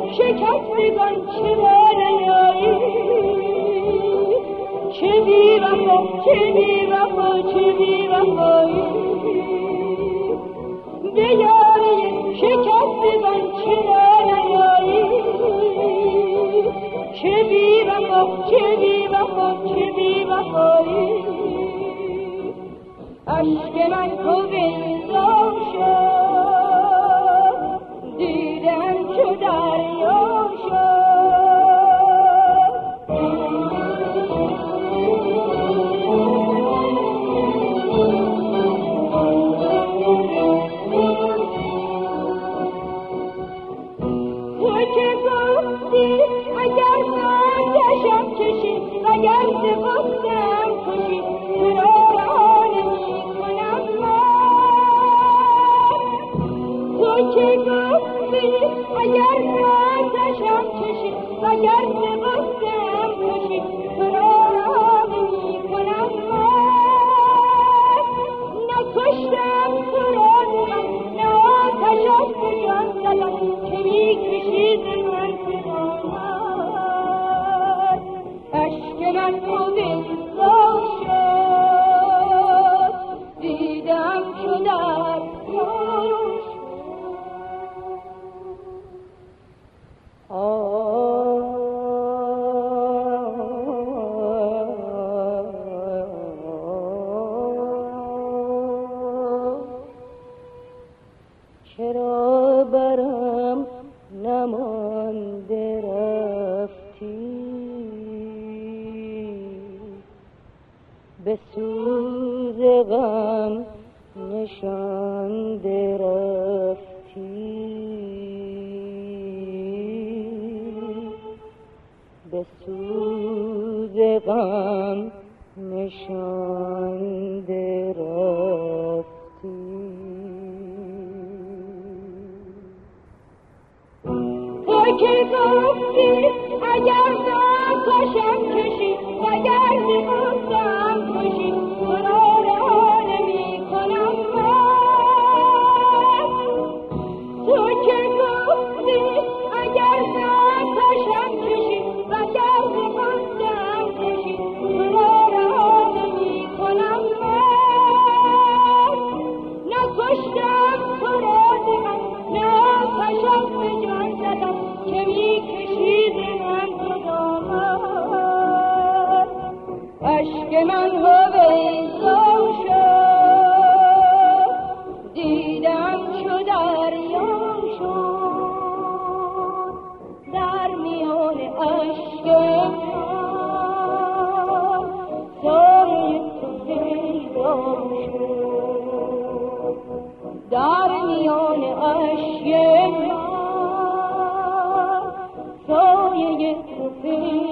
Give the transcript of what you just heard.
شکستگان چه بانایی چه بی وفا چه بی وفا چه بی وفایی به یاری شکستگان چه بانایی چه بی وفا چه بی وفا چه بی وفایی اشک من کویزا شد دیدم چو دریا شد تو که گفتی اگر آتشم کشی وگر ز گفتم کشی تو را رها نمی‌کنم من تو که گفتی اگر آتشم کشی وگر ز گفتم کشی تو را رها نمی‌کنم من نکشتم تو را من نه آتشم به جان زدم که می‌کشی ز من پیغامت اشک من کویزا شد دیدم چو دریا چرا برم نمانده رفتی به سوز غم نشانده رفتی به سوز غم نشانده رفتی تو که گفتی اگر آتشم کشی وگر ز گفتم کشی تو را رها نمی‌کنم من تو که گفتی اگر آتشم کشی وگر ز گفتم کشی تو را رها نمی‌کنم من نکشتم تو را من نه آتشم به جان زدم که می‌کشی ز من تو دامن اشک من هویزا شد دیدم چو دریا شد در میان اشک من سایه تو پیدا شد در میان اشک من سایه تو پیدا